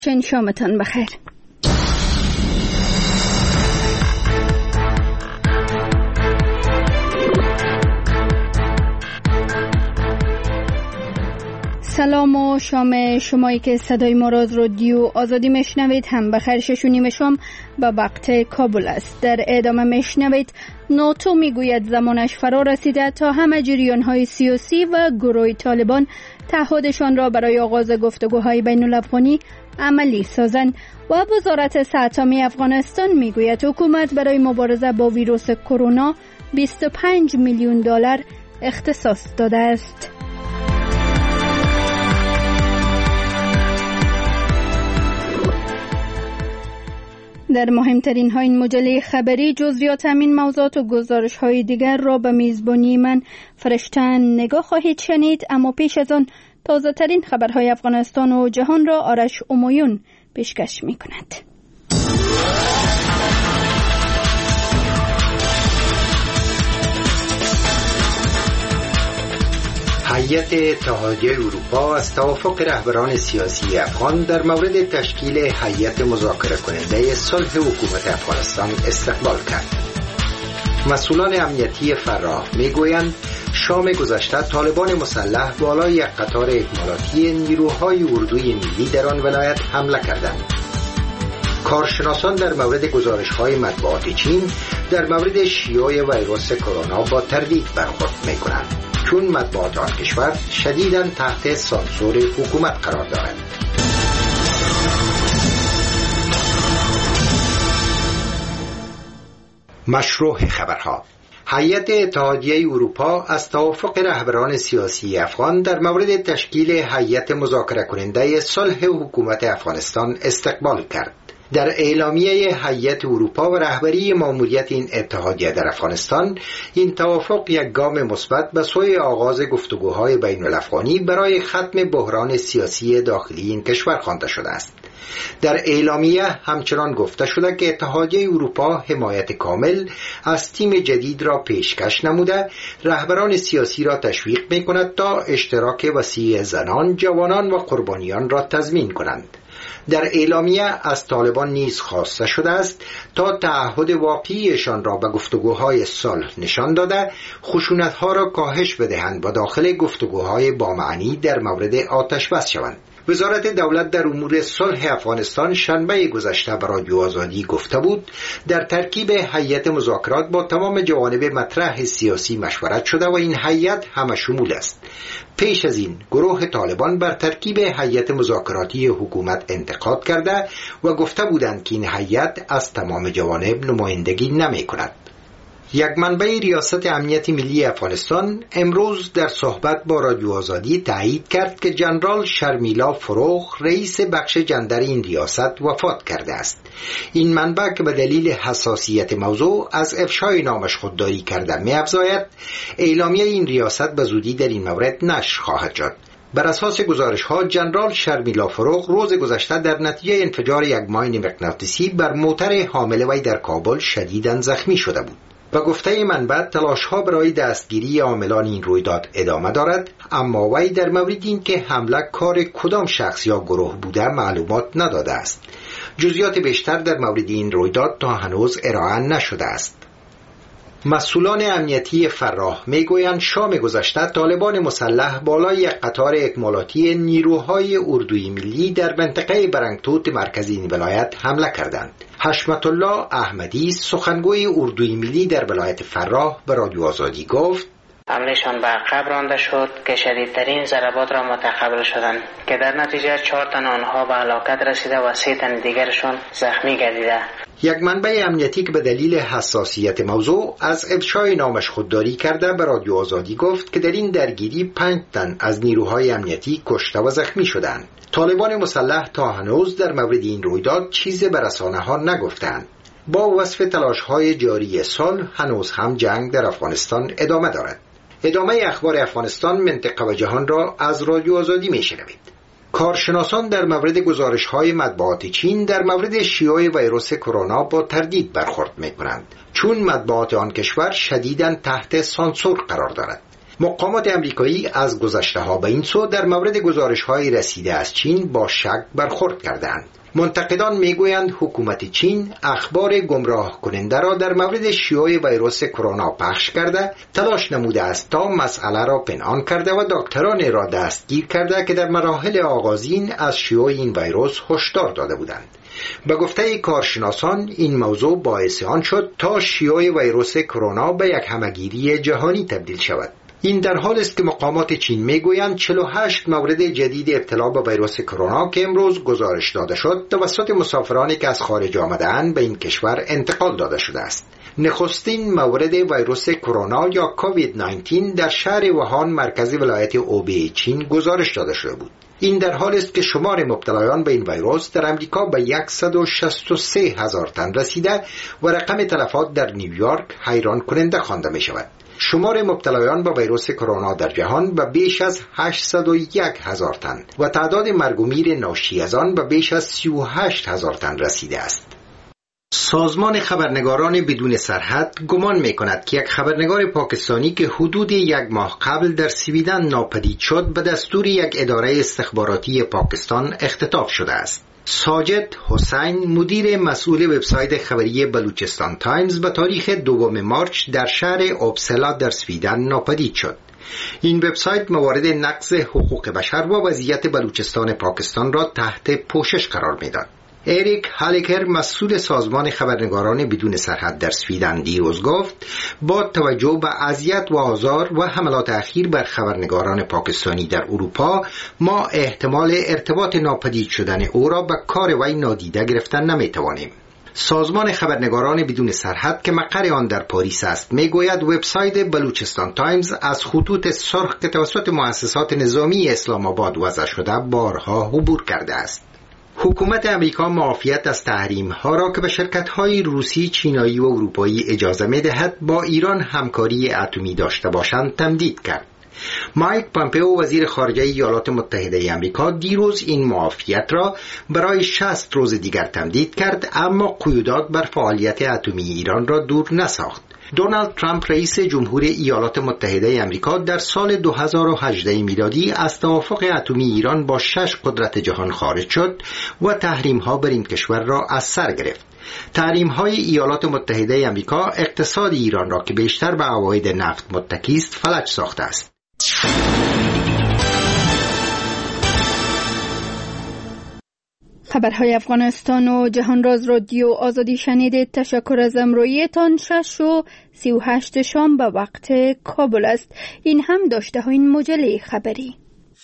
چند شامتان بخیر. سلام و شام شمایی که صدای ما را از رادیو آزادی میشنوید هم بخیر. 6:30 شام به وقت کابل است. در ادامه میشنوید ناتو میگوید زمانش فرا رسیده تا همه جریان‌های سیاسی و گروه طالبان تعهدشان را برای آغاز گفتگوهای بین الافغانی عملی سازند. و وزارت صحت عامه افغانستان میگوید حکومت برای مبارزه با ویروس کرونا 25 میلیون دلار اختصاص داده است. در مهمترین های این مجله خبری جزئیات همین موضوعات و گزارش های دیگر را به میزبانی من فرشتن نگاه خواهید شنید، اما پیش از آن تازه ترین خبرهای افغانستان و جهان را آرش امویون پیشکش می کند. هیئت اتحادیه اروپا از توافق رهبران سیاسی افغان در مورد تشکیل هیئت مذاکره کننده صلح حکومت افغانستان استقبال کرد. مسئولان امنیتی فراه میگویند شام گذشته طالبان مسلح بالای یک قطار اکمالاتی نیروهای اردوی ملی در آن ولایت حمله کردند. کارشناسان در مورد گزارش‌های مطبوعات چین در مورد شیوع ویروس کرونا با تردید برخورد می‌کنند، چون مطبوعات آن کشور شدیداً تحت سانسور حکومت قرار دارد. مشروع خبرها. هیئت اتحادیه اروپا از توافق رهبران سیاسی افغان در مورد تشکیل هیئت مذاکره کننده صلح حکومت افغانستان استقبال کرد. در اعلامیه هیئت اروپا و رهبری ماموریت این اتحادیه در افغانستان، این توافق یک گام مثبت به سوی آغاز گفتگوهای بین الافغانی برای ختم بحران سیاسی داخلی این کشور خوانده شده است. در اعلامیه همچنان گفته شده که اتحادیه اروپا حمایت کامل از تیم جدید را پیشکش نموده رهبران سیاسی را تشویق می‌کند تا اشتراک وسیع زنان، جوانان و قربانیان را تضمین کنند. در اعلامیه از طالبان نیز خواسته شده است تا تعهد واقعیشان را به گفتگوهای صلح نشان داده خشونت‌ها را کاهش بدهند و داخل گفتگوهای با معنی در مورد آتش بس شوند. وزارت دولت در امور صلح افغانستان شنبه گذشته به رادیو آزادی گفته بود در ترکیب هیئت مذاکرات با تمام جوانب مطرح سیاسی مشورت شده و این هیئت همه شمول است. پیش از این گروه طالبان بر ترکیب هیئت مذاکراتی حکومت انتقاد کرده و گفته بودند که این هیئت از تمام جوانب نمایندگی نمی کند. یک منبع ریاست امنیت ملی افغانستان امروز در صحبت با رادیو آزادی تایید کرد که جنرال شرمیلا فروغ رئیس بخش جندر این ریاست وفات کرده است. این منبع که به دلیل حساسیت موضوع از افشای نامش خودداری کرده می‌افزاید اعلامیه این ریاست به زودی در این مورد نشر خواهد شد. بر اساس گزارش‌ها جنرال شرمیلا فروغ روز گذشته در نتیجه انفجار یک ماین مغناطیسی بر موتر حامل وی در کابل شدیداً زخمی شده بود. و گفته منبع تلاش‌ها برای دستگیری عاملان این رویداد ادامه دارد، اما وی در مورد این که حمله کار کدام شخص یا گروه بوده معلومات نداده است. جزئیات بیشتر در مورد این رویداد تا هنوز ارائه نشده است. مسئولان امنیتی فراه میگویند شام گذشته طالبان مسلح بالای یک قطار اکمالاتی نیروهای اردوی ملی در منطقه برنگتوت مرکزی این ولایت حمله کردند. حشمت الله احمدی سخنگوی اردوی ملی در ولایت فراه به رادیو آزادی گفت حملهشان به عقب رانده شد که شدیدترین ضربات را متحمل شدند که در نتیجه 4 تن آنها به هلاکت رسیده و 3 تن دیگرشان زخمی گردیده. یک منبع امنیتی که به دلیل حساسیت موضوع از افشای نامش خودداری کرده به رادیو آزادی گفت که در این درگیری 5 تن از نیروهای امنیتی کشته و زخمی شدند. طالبان مسلح تا هنوز در مورد این رویداد چیزی به رسانه‌ها نگفتند. با وصف تلاش‌های جاری صلح هنوز هم جنگ در افغانستان ادامه دارد. ادامه اخبار افغانستان، منطقه و جهان را از رادیو آزادی میشنوید. کارشناسان در مورد گزارش‌های مطبوعات چین در مورد شیوع ویروس کرونا با تردید برخورد می‌کنند، چون مطبوعات آن کشور شدیداً تحت سانسور قرار دارد. مقامات امریکایی از گذشته‌ها به این سو در مورد گزارش‌های رسیده از چین با شک برخورد کردند. منتقدان میگویند حکومت چین اخبار گمراه کننده را در مورد شیوع ویروس کرونا پخش کرده، تلاش نموده است تا مسئله را پنهان کرده و دکتران را دستگیر کرده که در مراحل آغازین از شیوع این ویروس هشدار داده بودند. به گفته کارشناسان این موضوع باعث آن شد تا شیوع ویروس کرونا به یک همهگیری جهانی تبدیل شود. این در حال است که مقامات چین میگویند 48 مورد جدید ابتلا به ویروس کرونا که امروز گزارش داده شد توسط مسافرانی که از خارج آمده‌اند به این کشور انتقال داده شده است. نخستین مورد ویروس کرونا یا کووید 19 در شهر ووهان مرکز ولایت اوبی چین گزارش داده شده بود. این در حال است که شمار مبتلایان به این ویروس در امریکا به 163,000 تن رسیده و رقم تلفات در نیویورک حیران کننده خوانده می شود. شمار مبتلایان به ویروس کرونا در جهان به بیش از 801,000 تن و تعداد مرگ و میر ناشی از آن به بیش از 38,000 تن رسیده است. سازمان خبرنگاران بدون سرحد گمان می‌کند که یک خبرنگار پاکستانی که حدود 1 ماه قبل در سویدن ناپدید شد به دستور یک اداره استخباراتی پاکستان اختطاف شده است. ساجد حسین مدیر مسئول وبسایت خبری بلوچستان تایمز به تاریخ 2 مارچ در شهر اوبسلا در سویدن ناپدید شد. این وبسایت موارد نقض حقوق بشر و وضعیت بلوچستان پاکستان را تحت پوشش قرار می‌داد. اریک هالکر مسئول سازمان خبرنگاران بدون سرحد در سویدن دیروز گفت با توجه به اذیت و آزار و حملات اخیر بر خبرنگاران پاکستانی در اروپا ما احتمال ارتباط ناپدید شدن او را به کار وی نادیده گرفتن نمیتوانیم. سازمان خبرنگاران بدون سرحد که مقر آن در پاریس است میگوید وبسایت بلوچستان تایمز از خطوط سرخ که توسط مؤسسات نظامی اسلام آباد وضع شده بارها عبور کرده است. حکومت امریکا معافیت از تحریم‌ها را که به شرکت‌های روسی، چینایی و اروپایی اجازه می‌دهد با ایران همکاری اتمی داشته باشند تمدید کرد. مایک پامپئو وزیر خارجه ایالات متحده آمریکا دیروز این معافیت را برای 60 روز دیگر تمدید کرد، اما قیودات بر فعالیت اتمی ایران را دور نساخت. دونالد ترامپ رئیس جمهور ایالات متحده آمریکا در سال 2018 میلادی از توافق اتمی ایران با 6 قدرت جهان خارج شد و تحریم‌ها بر این کشور را از سر گرفت. تحریم‌های ایالات متحده آمریکا اقتصاد ایران را که بیشتر به عواید نفت متکی است فلج ساخته است. خبرهای افغانستان و جهان راز رادیو آزادی شنیدید. تشکر از امرویتان. 6:38 شام به وقت کابل است. این هم داشته ها این مجله خبری.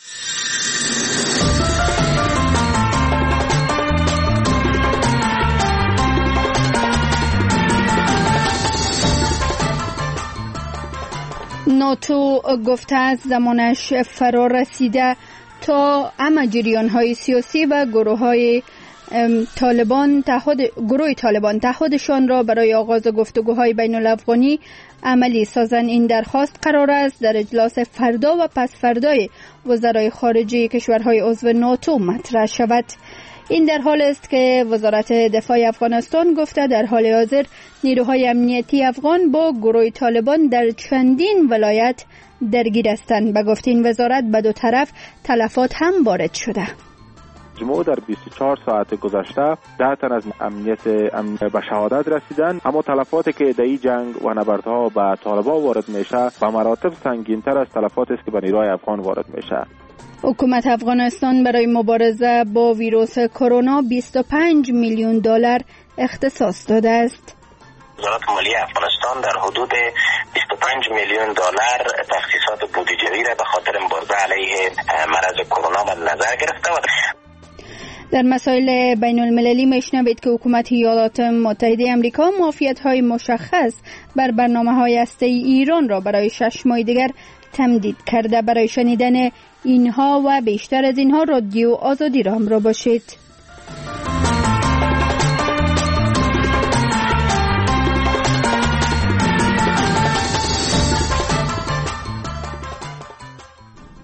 ناتو گفته از زمانش فرا رسیده تا همه جریان‌های سیاسی و گروه طالبان تعهدشان را برای آغاز گفتگوهای بین الافغانی عملی سازند. این درخواست قرار است در اجلاس فردا و پس فردای وزرای خارجه کشورهای عضو ناتو مطرح شود. این در حال است که وزارت دفاع افغانستان گفته در حال حاضر نیروهای امنیتی افغان با گروه طالبان در چندین ولایت درگیر هستند. به گفته این وزارت به دو طرف تلفات هم وارد شده. مجموع در 24 ساعت گذشته 10 تن از امنیت به شهادت رسیدن، اما تلفاتی که ایده‌ای جنگ و نبردها به طالبان وارد میشه به مراتب سنگین‌تر از تلفاتی است که به نیروهای افغان وارد میشه. حکومت افغانستان برای مبارزه با ویروس کرونا 25 میلیون دلار اختصاص داده است. وزارت مالیه افغانستان در حدود 25 میلیون دلار تخصیصات بودجه‌ای را به خاطر مبارزه علیه مرض کرونا مد نظر گرفته. در مسائل بین المللی میشنوید که حکومت ایالات متحده آمریکا معافیت‌های مشخص بر برنامه‌های هسته‌ای ایران را برای 6 ماه دیگر تمدید کرده. برای شنیدن اینها و بیشتر از اینها رادیو آزادی را همراه باشید.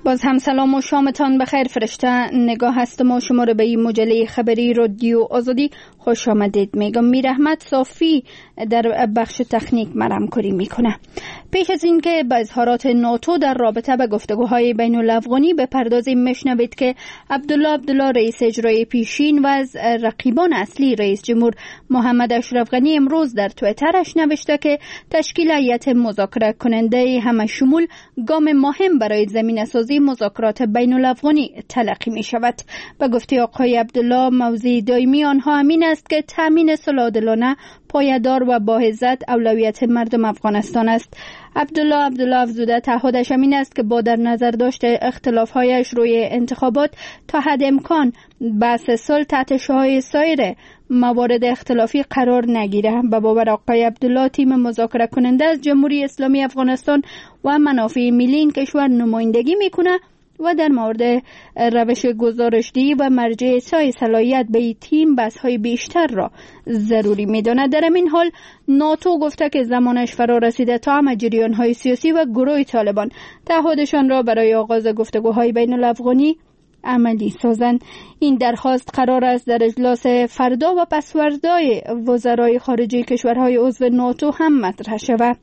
باز هم سلام و شامتان بخیر. فرشته نگاه هستم و شما رو به این مجله خبری رادیو آزادی خوش آمدید میگم. میر احمد صافی در بخش تکنیک مرمکاری میکنه. پیش از این که به اظهارات ناتو در رابطه به گفتگوهای بین الافغانی بپردازیم، میشنوید که عبدالله رئیس اجرایی پیشین و از رقیبان اصلی رئیس جمهور محمد اشرف غنی امروز در توییترش نوشته که تشکیل هیئت مذاکره کننده همه شمول گام مهم برای زمینه‌سازی مذاکرات بین الافغانی تلقی می شود. به گفته آقای عبدالله، موضوع دائمی آنها همین است که تامین صلح عادلانه، پایدار و باعزت اولویت مردم افغانستان است. عبدالله افزوده تعهدش همین است که با در نظر داشته اختلاف‌هایش روی انتخابات تا حد امکان بحث صلح تحت شعاع سایر موارد اختلافی قرار نگیره. به باور آقای عبدالله، تیم مذاکره کننده از جمهوری اسلامی افغانستان و منافع ملی این کشور نمایندگی میکنه و در مورد روش گزارشدهی و مرجع اعطای صلاحیت به این تیم بحث‌های بیشتر را ضروری می‌داند. در این حال ناتو گفته که زمانش فرا رسیده تا همه جریان‌های سیاسی و گروه طالبان تعهدشان را برای آغاز گفتگوهای بین الافغانی عملی سازند. این درخواست قرار است در اجلاس فردا و پسوردای وزرای خارجه کشورهای عضو ناتو هم مطرح شود.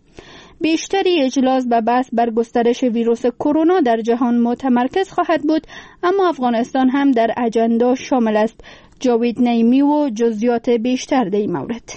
بیشتری اجلاس به بحث بر گسترش ویروس کرونا در جهان متمرکز خواهد بود، اما افغانستان هم در اجندا شامل است. جاوید نعیمی و جزئیات بیشتر در این مورد.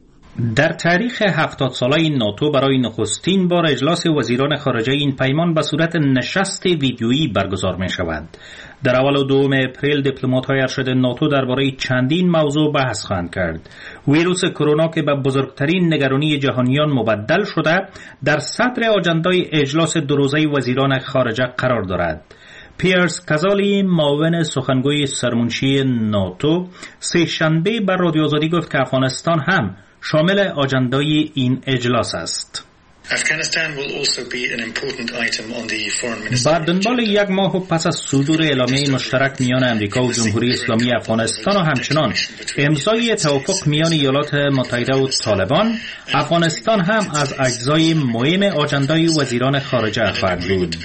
در تاریخ 70 ساله ناتو برای نخستین بار اجلاس وزیران خارجه این پیمان به صورت نشست ویدیویی برگزار می شود. در اول و دوم اپریل دیپلمات‌های ارشد ناتو درباره چندین موضوع بحث خواهند کرد. ویروس کرونا که به بزرگترین نگرانی جهانیان مبدل شده در صدر آجندای اجلاس دو روزه وزیران خارجه قرار دارد. پیرس کازالی، معاون سخنگوی سرمنشی ناتو، سه شنبه بر رادیو آزادی گفت که افغانستان هم شامل آجندای این اجلاس است. بر دنبال یک ماه پس از صدور اعلامیه مشترک میان امریکا و جمهوری اسلامی افغانستان و همچنان امضای توافق میان ایالات متحده و طالبان، افغانستان هم از اجزای مهم آجندای وزیران خارجه خواهد بود.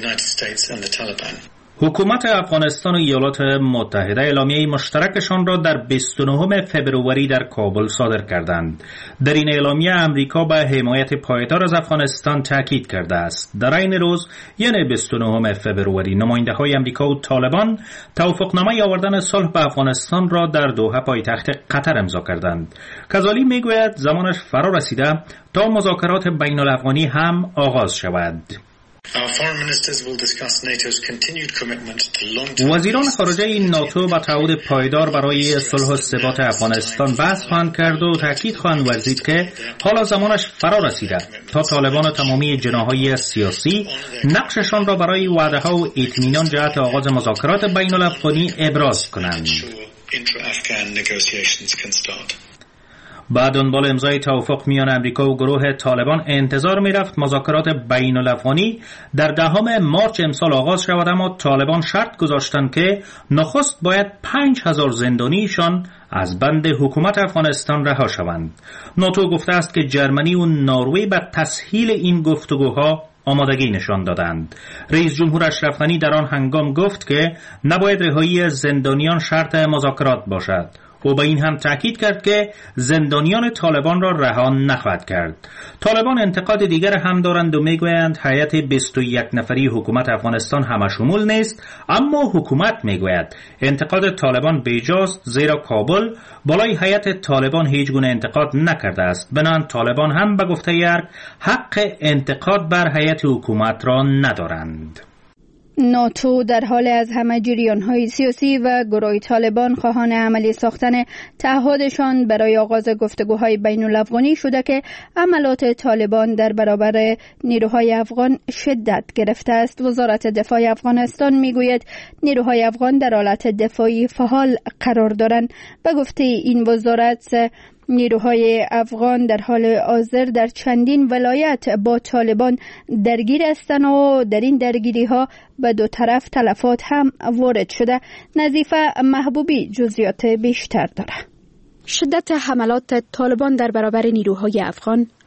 حکومت افغانستان و ایالات متحده اعلامیه مشترکشان را در 29 فبروری در کابل صادر کردند. در این اعلامیه امریکا به حمایت پایدار از افغانستان تاکید کرده است. در این روز یعنی 29 فبروری نماینده‌های امریکا و طالبان توافقنامه آوردن صلح به افغانستان را در دوحه پایتخت قطر امضا کردند. کازالی میگوید زمانش فرا رسیده تا مذاکرات بین الافغانی هم آغاز شود. وزیران خارجه ناتو با تعهد پایدار برای صلح و ثبات افغانستان بحث خواهند کرد و تاکید خواهند ورزید که حالا زمانش فرا رسیده تا طالبان و تمامی جناح‌های سیاسی نقششان را برای وعده‌ها و اطمینان جهت آغاز مذاکرات بین الافغانی ابراز کنند. بعد دنبال امضای توافق میان امریکا و گروه طالبان انتظار میرفت مذاکرات بین الافغانی در 10 مارس امسال آغاز شود، اما طالبان شرط گذاشتند که نخست باید 5000 زندانیشان از بند حکومت افغانستان رها شوند. ناتو گفته است که جرمنی و نروژ به تسهیل این گفتگوها آمادگی نشان دادند. رئیس جمهور اشرف غنی در آن هنگام گفت که نباید رهایی زندانیان شرط مذاکرات باشد. او به این هم تاکید کرد که زندانیان طالبان را رها نخواهد کرد. طالبان انتقاد دیگر هم دارند و میگویند هیئت 21 نفری حکومت افغانستان همشمول نیست، اما حکومت میگوید انتقاد طالبان بیجاست، زیرا کابل بالای هیئت طالبان هیچ گونه انتقاد نکرده است. بنابراین طالبان هم به گفته یارگ حق انتقاد بر هیئت حکومت را ندارند. ناتو در حال از همه جریان‌های سیاسی و گروه طالبان خواهان عملی ساختن تعهدشان برای آغاز گفتگوهای بین الافغانی شده که عملات طالبان در برابر نیروهای افغان شدت گرفته است. وزارت دفاع افغانستان میگوید نیروهای افغان در حالت دفاعی فعال قرار دارند. به گفته این وزارت نیروهای افغان در حال حاضر در چندین ولایت با طالبان درگیر هستند و در این درگیری ها به دو طرف تلفات هم وارد شده. نظیفه محبوبی جزئیات بیشتر داره. شدت حملات طالبان در برابر نیروهای افغان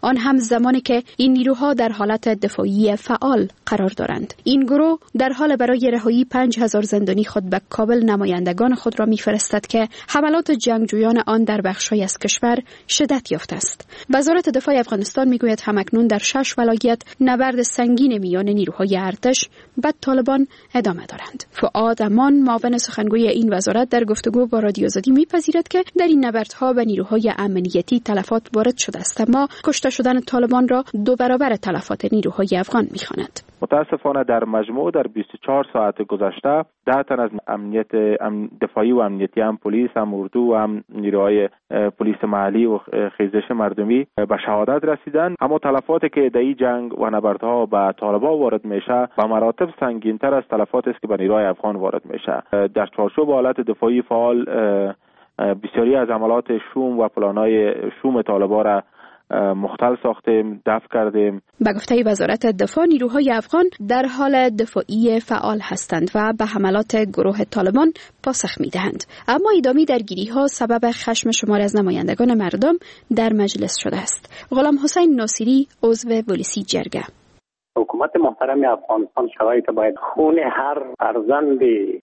آن هم زمانی که این نیروها در حالت دفاعی فعال قرار دارند. این گروه در حال برای رهایی 5000 زندانی خود به کابل نمایندگان خود را می‌فرستد که حملات جنگجویان آن در بخش‌های از کشور شدت یافته است. وزارت دفاع افغانستان میگوید همکنون در 6 ولایت نبرد سنگین میان نیروهای ارتش و طالبان ادامه دارند. فؤاد امان معاون سخنگوی این وزارت در گفتگو با رادیو آزادی می‌پذیرد که در این نبردها به نیروهای امنیتی تلفات وارد شده است، اما کشته شدن طالبان را 2 برابر تلفات نیروهای افغان می‌خواند. متاسفانه در مجموع در 24 ساعت گذشته 10 تن از دفاعی و امنیتی، هم پلیس، هم اردو و هم نیروهای پلیس محلی و خیزش مردمی به شهادت رسیدند. اما تلفاتی که در این جنگ و نبردها به طالبان وارد میشه به مراتب سنگین‌تر از تلفاتی است که به نیروهای افغان وارد میشه. در چارچوب حالت دفاعی فعال بسیاری از عملات شوم و پلان‌های شوم طالبان را مختل ساختیم، دفع کردیم. به گفته وزارت دفاع نیروهای افغان در حال دفاعی فعال هستند و به حملات گروه طالبان پاسخ می‌دهند. اما ادامه درگیری‌ها سبب خشم شماری از نمایندگان مردم در مجلس شده است. غلام حسین ناصری عضو پلیسی جرگه: حکومت محترم افغانستان شرایط باید خون هر فرزند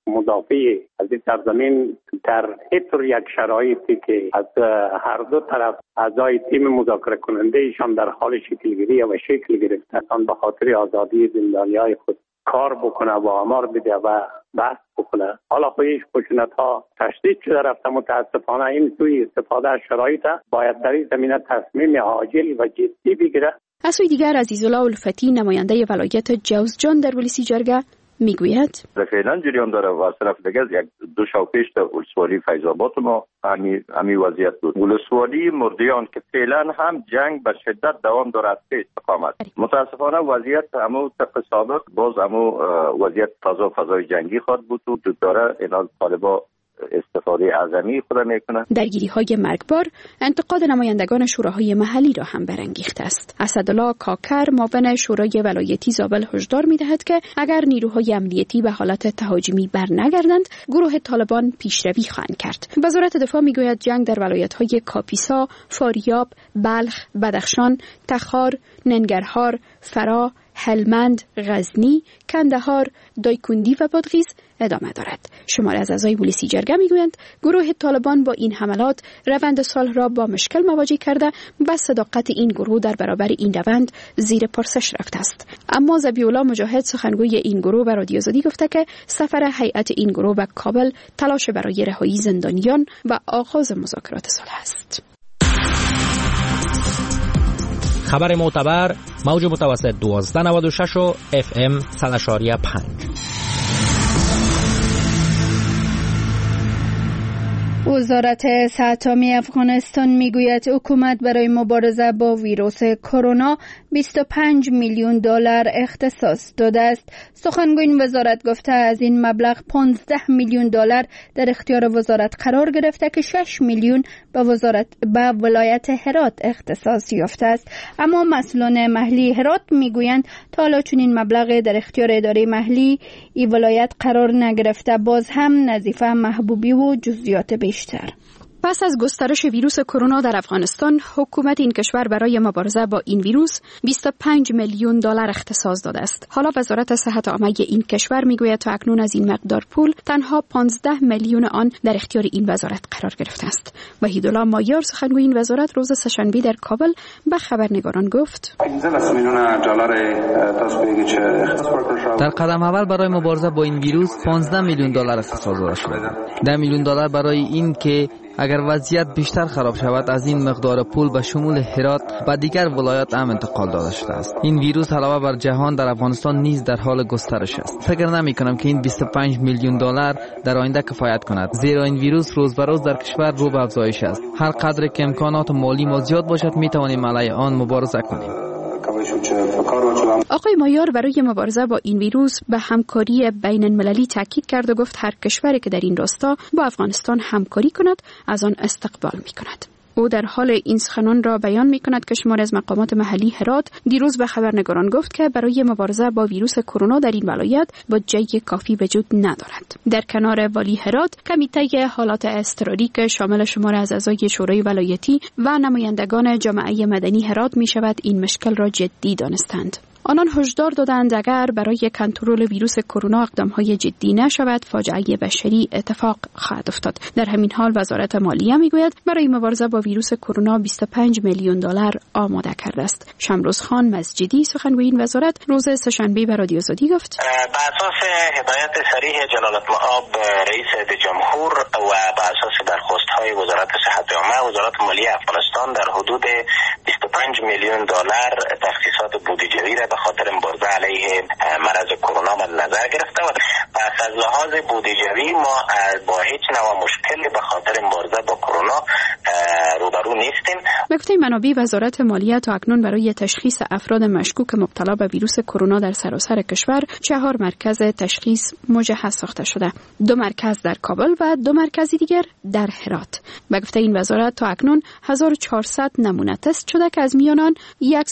مدافع از این سرزمین در اطر یک شرایطی که از هر دو طرف اعضای تیم مذاکره کننده ایشان در حال شکلگیری و شکل گرفتن به خاطر آزادی زندانیای خود کار بکنه و آمار بده و بحث بکنه. حالا خودش خشونت‌ها تشدید شده رفته. متاسفانه این سوی استفاده از شرایط باید در این زمینه تصمیم عاجل و جدی بگیره. از سوی دیگر عزیزالله الفتی نماینده ولایت جوزجان در پلیسی جرگه میگوید فعلا جریان داره و از طرف دیگر یک 2 شب پیش در ولسوالی فیض آباد ما همین وضعیت بود. ولسوالی مردیان که فعلا هم جنگ به شدت دوام داره از استقامت. متاسفانه وضعیت همو طبق سابق باز همو وضعیت فضای جنگی خواهد بود و داره اینا طالبا استفاده اعظمی خود میکنه. درگیری‌های مرگبار انتقاد نمایندگان شوراهای محلی را هم برانگیخته است. اسدالله کاکر معاون شورای ولایتی زابل هشدار می‌دهد که اگر نیروهای امنیتی به حالت تهاجمی برنگردند، گروه طالبان پیشروی خواهند کرد. وزارت دفاع میگوید جنگ در ولایت‌های کاپیسا، فاریاب، بلخ، بدخشان، تخار، ننگرهار، فرا، هلمند، غزنی، کندهار، دایکندی و بادغیس ادامه دارد. شماری از اعضای پلیسی جرگه میگویند گروه طالبان با این حملات روند صلح را با مشکل مواجه کرده و صداقت این گروه در برابر این روند زیر پرسش رفته است. اما ذبیح‌الله مجاهد سخنگوی این گروه به رادیو آزادی گفته که سفر هیئت این گروه به کابل تلاش برای رهایی زندانیان و آغاز مذاکرات صلح است. خبر معتبر موج متوسط 1296 و FM 100.5. وزارت صحت عامه افغانستان میگوید حکومت برای مبارزه با ویروس کرونا 25 میلیون دلار اختصاص داده است. سخنگوی این وزارت گفته از این مبلغ 15 میلیون دلار در اختیار وزارت قرار گرفته که 6 میلیون به ولایت هرات اختصاص یافته است. اما مسئولان محلی هرات میگویند تا حالا چنین مبلغ در اختیار اداره محلی این ولایت قرار نگرفته. باز هم نظیفه محبوبی و جزئیات بیشتر. پس از گسترش ویروس کرونا در افغانستان، حکومت این کشور برای مبارزه با این ویروس 25 میلیون دلار اختصاص داده است. حالا وزارت صحت عامه این کشور میگوید تا اکنون از این مقدار پول تنها 15 میلیون آن در اختیار این وزارت قرار گرفته است. وحیدالله مایار سخنگوی این وزارت روز سه‌شنبه در کابل به خبرنگاران گفت: در قدم اول برای مبارزه با این ویروس 15 میلیون دلار اختصاص داده شده. 10 میلیون دلار برای این که اگر وضعیت بیشتر خراب شود از این مقدار پول به شمول هرات و دیگر ولایات هم انتقال داده شده است. این ویروس علاوه بر جهان در افغانستان نیز در حال گسترش است. فکر نمی کنم که این 25 میلیون دلار در آینده کفایت کند، زیرا این ویروس روز به روز در کشور رو به افزایش است. هر قدر که امکانات مالی ما زیاد باشد می توانیم علیه آن مبارزه کنیم. آقای مایار برای مبارزه با این ویروس به همکاری بین المللی تاکید کرد و گفت هر کشوری که در این راستا با افغانستان همکاری کند از آن استقبال می کند. او در حال این سخنان را بیان می‌کند که شماری از مقامات محلی هرات دیروز به خبرنگاران گفت که برای مبارزه با ویروس کرونا در این ولایت بودجه کافی وجود ندارد. در کنار والی هرات، کمیته حالات اضطراری که شامل شماری از اعضای شورای ولایتی و نمایندگان جامعه مدنی هرات می‌شود این مشکل را جدی دانستند. آنان هشدار دادند اگر برای کنترل ویروس کرونا اقدام‌های جدی نشود فاجعه بشری اتفاق خواهد افتاد. در همین حال وزارت مالیه میگوید برای مبارزه با ویروس کرونا 25 میلیون دلار آماده کرده است. شمروز خان مسجدی سخنگوی این وزارت روز سه‌شنبه به رادیو آزادی گفت: بر اساس هدایت صریح جلالت مآب رئیس جمهور و بر اساس درخواست‌های وزارت صحت عامه، وزارت مالیه افغانستان در حدود 25 میلیون دلار تخصیصات بودجه‌ای را به خاطر مبارزه علیه مرض کرونا مد نظر گرفته و پس از لحاظ بودجه‌ای ما با هیچ نوع مشکلی به خاطر مبارزه با کرونا روبرو نیستیم. به گفته منابع وزارت مالیه تا اکنون برای تشخیص افراد مشکوک مبتلا به ویروس کرونا در سراسر کشور 4 مرکز تشخیص مجهز ساخته شده. 2 مرکز در کابل و 2 مرکز دیگر در هرات. به گفته این وزارت تا اکنون 1400 نمونه تست شده که از میان آن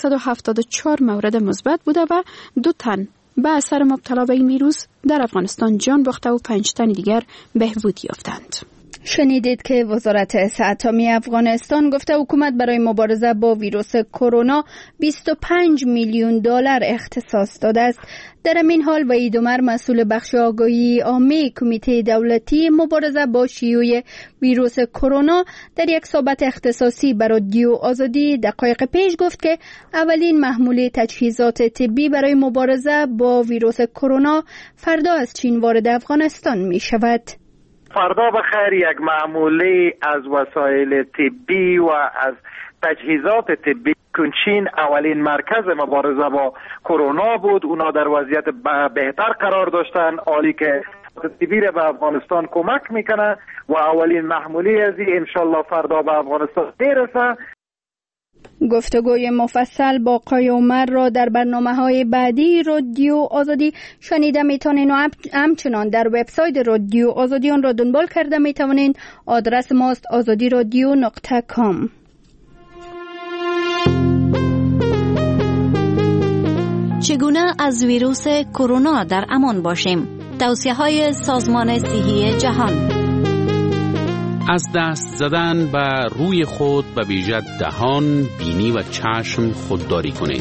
174 مورد مثبت بوده و 2 تن به اثر مبتلا به این ویروس در افغانستان جان باخته و 5 تن دیگر بهبود یافتند. شنیدید که وزارت صحت عامه افغانستان گفته حکومت برای مبارزه با ویروس کرونا 25 میلیون دلار اختصاص داده است. در این حال وحید عمر مسئول بخش آگاهی عامه کمیته دولتی مبارزه با شیوع ویروس کرونا در یک صحبت اختصاصی با رادیو آزادی دقایق پیش گفت که اولین محموله تجهیزات طبی برای مبارزه با ویروس کرونا فردا از چین وارد افغانستان می شود. فردا بخیر یک معموله از وسایل طبی و از تجهیزات طبی چین اولین مرکز مبارزه با کرونا بود. اونا در وضعیت بهتر قرار داشتن، حالی که طبی به افغانستان کمک میکنه و اولین محموله از این انشالله فردا به افغانستان میرسه. گفتگوی مفصل با آقای عمر را در برنامه‌های بعدی رادیو آزادی شنیده میتونین و همچنان در وبسایت رادیو آزادی آن را دنبال کرده میتونین. آدرس ماست azadiradio.com. چگونه از ویروس کرونا در امان باشیم؟ توصیه‌های سازمان صحی جهان. از دست زدن به روی خود به ویژه دهان، بینی و چشم خودداری کنید.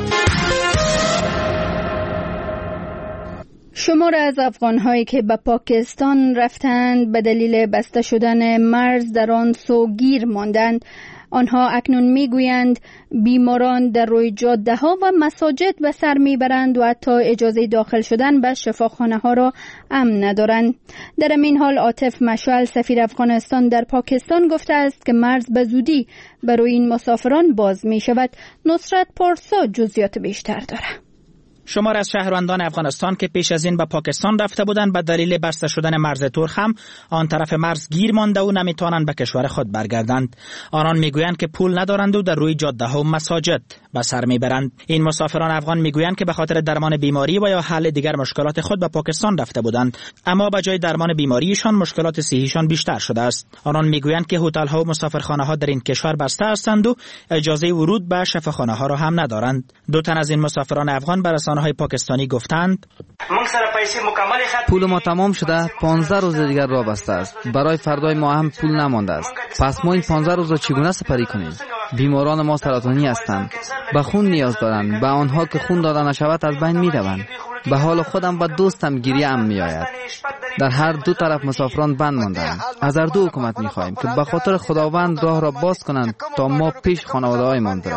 شمار از افغان‌هایی که به پاکستان رفتند به دلیل بسته شدن مرز در آن سو گیر ماندند. آنها اکنون میگویند بیماران در روی جاده ها و مساجد به سر میبرند و حتی اجازه داخل شدن به شفاخانه ها را امن ندارند. در این حال عاطف مشعل سفیر افغانستان در پاکستان گفته است که مرز به زودی برای این مسافران باز می شود. نصرت پارسا جزئیات بیشتر دارد. شمار از شهروندان افغانستان که پیش از این به پاکستان رفته بودند به دلیل بسته شدن مرز ترک هم آن طرف مرز گیر مانده و نمیتوانند به کشور خود برگردند. آنان میگویند که پول ندارند و در روی جاده ها و مساجد به سر میبرند. این مسافران افغان میگویند که به خاطر درمان بیماری و یا حل دیگر مشکلات خود به پاکستان رفته بودند، اما به جای درمان بیماریشان مشکلات صحیشان بیشتر شده است. آنان میگویند که هتل ها و مسافرخانه ها در این کشور بسته هستند و اجازه ورود به شفاخانه ها را هم ندارند. 2 تن از این مسافران افغان به رسانه‌های پاکستانی گفتند پول ما تمام شده، 15 روز دیگر راه بسته است. برای فردای ما هم پول نمانده است. پس ما این 15 روز را چگونه سپری کنیم؟ بیماران ما سرطانی هستند، به خون نیاز دارند. به آنها که خون داده نشود از بین میروند. به حال خودم و دوستم گریه می آید. در هر 2 طرف مسافران بند ماندند. از هر 2 حکومت می‌خواهیم که به خاطر خداوند راه را باز کنند تا ما پیش خانواده‌هایمان بریم.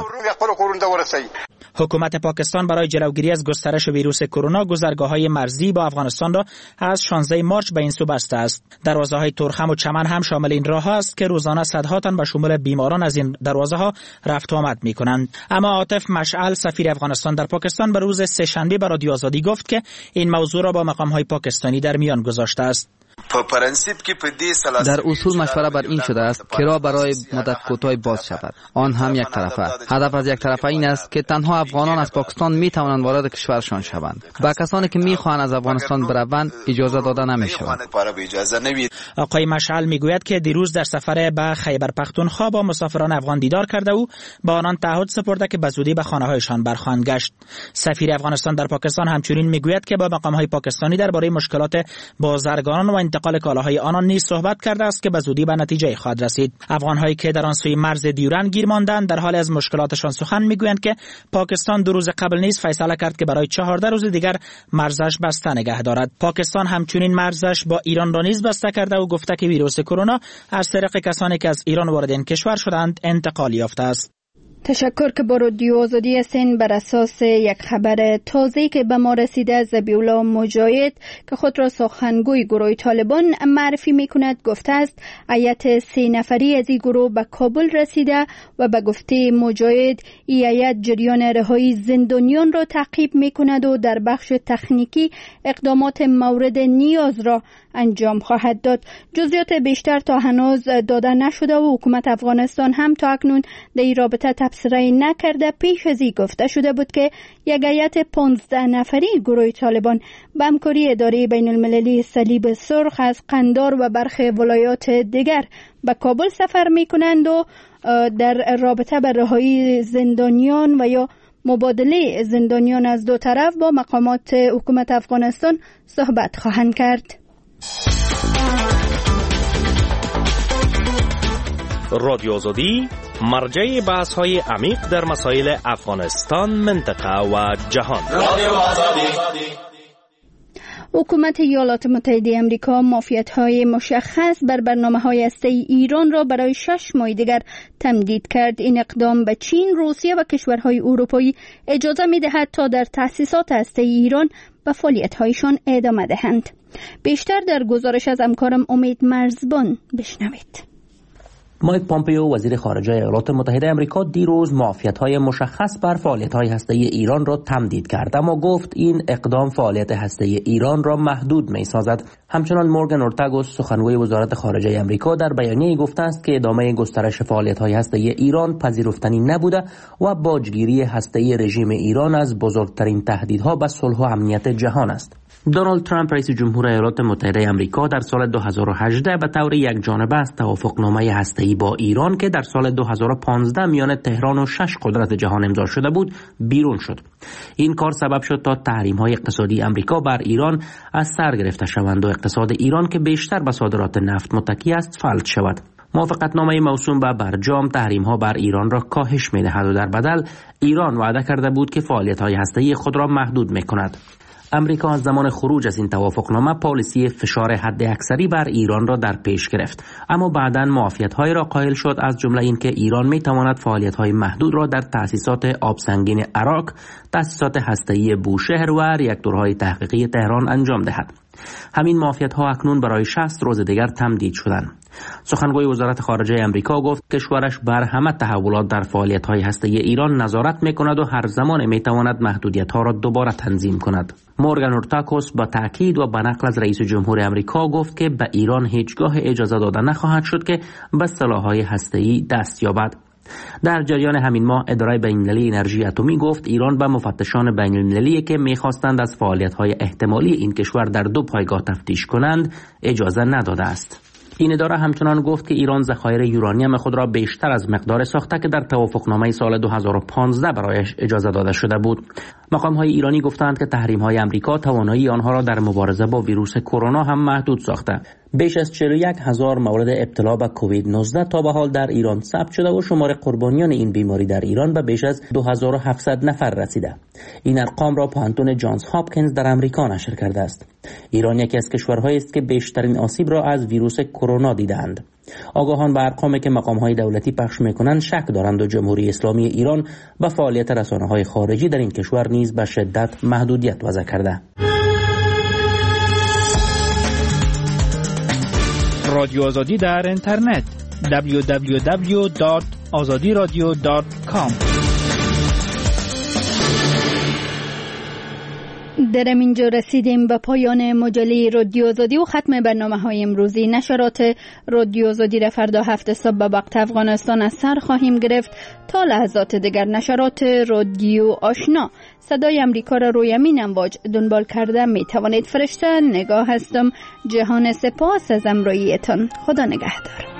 حکومت پاکستان برای جلوگیری از گسترش ویروس کرونا گذرگاه‌های مرزی با افغانستان را از 16 مارس به این سو بسته است. دروازه‌های ترخم و چمن هم شامل این راه است که روزانه صدها تن به شمول بیماران از این دروازه‌ها رفت و آمد می‌کنند. اما عاطف مشعل سفیر افغانستان در پاکستان به روز سه‌شنبه به رادیو آزادی گفت که این موضوع را با مقام‌های پاکستانی در میان گذاشته است. در اصول مشوره بر این شده است که راه برای مدت کوتاه باز شود، آن هم یک طرفه. هدف از یک طرفه این است که تنها افغانان از پاکستان می توانند وارد کشورشان شوند. با کسانی که می خواهند از افغانستان بروند اجازه داده نمی شود. آقای مشعل می گوید که دیروز در سفر به خیبر پختونخوا با مسافران افغان دیدار کرده و با آنان تعهد سپرده که به زودی به خانه هایشان برخواهند گشت. سفیر افغانستان در پاکستان همچنین می گوید که با مقام های پاکستانی درباره مشکلات بازرگانان و انتقال کالاهای آنان نیز صحبت کرده است که به زودی به نتیجه خواهد رسید. افغان‌هایی که در آن سوی مرز دیورند گیر ماندند در حال از مشکلاتشان سخن میگویند که پاکستان 2 روز قبل نیز فیصله کرد که برای 14 روز دیگر مرزش بسته نگه دارد. پاکستان همچنین مرزش با ایران را نیز بسته کرده و گفته که ویروس کرونا از طریق کسانی که از ایران وارد این کشور شدند انتقال یافته است. تشکر که با رادیو آزادی هستین. بر اساس یک خبر تازه‌ای که به ما رسیده از ذبیح‌الله مجاهد که خود را سخنگوی گروه طالبان معرفی می‌کند گفته است هیئت 3 نفری از این گروه به کابل رسیده و به گفته مجاهد این هیئت جریان رهایی زندانیان را تعقیب می‌کند و در بخش تکنیکی اقدامات مورد نیاز را انجام خواهد داد. جزئیات بیشتر تا هنوز داده نشده و حکومت افغانستان هم تا اکنون در این رابطه تبصره نکرده. پیش از این گفته شده بود که یک هیئت 15 نفری گروه طالبان به همکاری اداره بین المللی صلیب سرخ از قندار و برخی ولایات دیگر به کابل سفر می کنند و در رابطه با رهایی زندانیان و یا مبادله زندانیان از دو طرف با مقامات حکومت افغانستان صحبت خواهند کرد. رادیو آزادی مرجع بحث‌های عمیق در مسائل افغانستان، منطقه و جهان. حکومت ایالات متحده آمریکا معافیت‌های مشخص بر برنامه‌های هسته‌ای ایران را برای 6 ماه دیگر تمدید کرد. این اقدام به چین، روسیه و کشورهای اروپایی اجازه می‌دهد تا در تأسیسات هسته‌ای ایران به فعالیت‌هایشان ادامه دهند. بیشتر در گزارش از همکارم امید مرزبان بشنوید. مایک پامپیو وزیر خارجه ایالات متحده آمریکا دیروز معافیت‌های مشخص بر فعالیت‌های هسته‌ای ایران را تمدید کرد، اما گفت این اقدام فعالیت هسته‌ای ایران را محدود می‌سازد. همچنان مورگان اورتاگوس سخنگوی وزارت خارجه آمریکا در بیانیه‌ای گفته است که ادامه گسترش فعالیت‌های هسته‌ای ایران پذیرفتنی نبوده و باجگیری هسته‌ای رژیم ایران از بزرگترین تهدیدها به صلح و امنیت جهان است. دونالد ترامپ رئیس جمهور ایالات متحده آمریکا در سال 2018 به طور یکجانبه از توافقنامه هسته‌ای با ایران که در سال 2015 میان تهران و 6 قدرت جهان امضا شده بود بیرون شد. این کار سبب شد تا تحریم‌های اقتصادی آمریکا بر ایران از سر گرفته شوند و اقتصاد ایران که بیشتر به صادرات نفت متکی است فلج شود. موافقتنامه موسوم به برجام تحریم‌ها بر ایران را کاهش می‌دهد و در بدل ایران وعده کرده بود که فعالیت‌های هسته‌ای خود را محدود می‌کند. امریکا از زمان خروج از این توافقنامه پالیسی فشار حداکثری بر ایران را در پیش گرفت، اما بعداً معافیت‌های را قائل شد، از جمله اینکه ایران می‌تواند فعالیت‌های محدود را در تأسیسات آبسنگین عراق، تأسیسات هسته‌ای بوشهر و ریاکتورهای تحقیقی تهران انجام دهد. همین معافیت‌ها اکنون برای 60 روز دیگر تمدید شدند. سخنگوی وزارت خارجه آمریکا گفت کشورش بر همه تحولات در فعالیت‌های هسته‌ای ایران نظارت می‌کند و هر زمان می‌تواند محدودیت‌ها را دوباره تنظیم کند. مورگان اورتاگوس با تأکید و به نقل از رئیس جمهور آمریکا گفت که به ایران هیچگاه اجازه داده نخواهد شد که به سلاح‌های هسته‌ای دست یابد. در جریان همین ماه اداره بین‌المللی انرژی اتمی گفت ایران به مفتشان بین‌المللی که می‌خواستند از فعالیت‌های احتمالی این کشور در 2 پایگاه تفتیش کنند اجازه نداده است. این اداره همچنان گفت که ایران ذخایر یورانیم خود را بیشتر از مقدار ساخته که در توافقنامه سال 2015 برایش اجازه داده شده بود. مقام‌های ایرانی گفتند که تحریم‌های آمریکا توانایی آنها را در مبارزه با ویروس کرونا هم محدود ساخته. بیش از 41,000 مورد ابتلا به کووید 19 تا به حال در ایران ثبت شده و شمار قربانیان این بیماری در ایران به بیش از 2700 نفر رسیده. این ارقام را پانتون جانز هاپکینز در آمریکا نشر کرده است. ایران یکی از کشورهایی است که بیشترین آسیب را از ویروس کرونا دیدند. آگاهان به ارقامی که مقام‌های دولتی پخش می‌کنند شک دارند و جمهوری اسلامی ایران به فعالیت رسانه‌های خارجی در این کشور نیز به شدت محدودیت وضع کرده. رادیو آزادی در اینترنت www.azadiradio.com در اینجا رسیدیم به پایان مجله رادیو آزادی و ختم برنامه‌های امروزی. نشرات رادیو آزادی را فردا 7 صبح به وقت افغانستان از سر خواهیم گرفت. تا لحظات دیگر نشرات رادیو آشنا صدای امریکا را روی امین امواج دنبال کرده می توانید. فرشته نگاه هستم. جهان سپاس از همراهیتان. خدا نگهدار.